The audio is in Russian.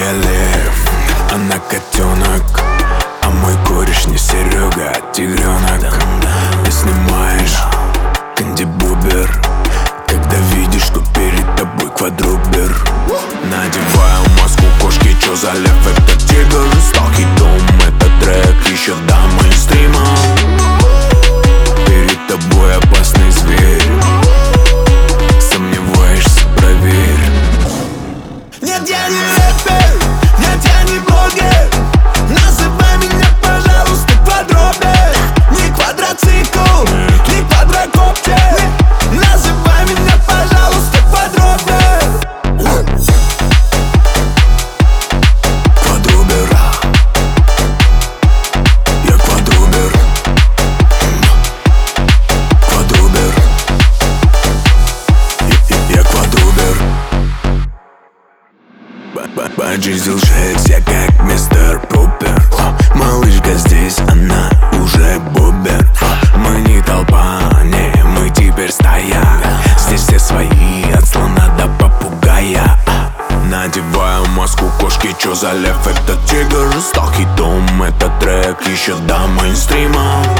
я лев, она котенок, а мой кореш не Серега, а тигренок. Ты снимаешь Кэнди Бубер, когда видишь, что перед тобой квадрубер. Надеваю маску кошки, чё за лев? Это тигр, стал хитом, это трек еще до мейнстрима. Перед тобой опасный зверь, сомневаешься, проверь. Нет, я не рэпер, нет, я не блогер. Называй меня, пожалуйста, квадробер. Не квадроцикл, не квадрокоптер. Называй меня, пожалуйста, квадробер. Квадрубер, я квадрубер. Квадрубер, я квадрубер. Поджизил шесть, я как мистер Пропер. Малышка здесь, она уже бубер. Мы не толпа, не, мы теперь стая. Здесь все свои, от слона до попугая. Надеваю маску кошки, чё за лев? Это тигр, стал хитом, это трек еще до мейнстрима.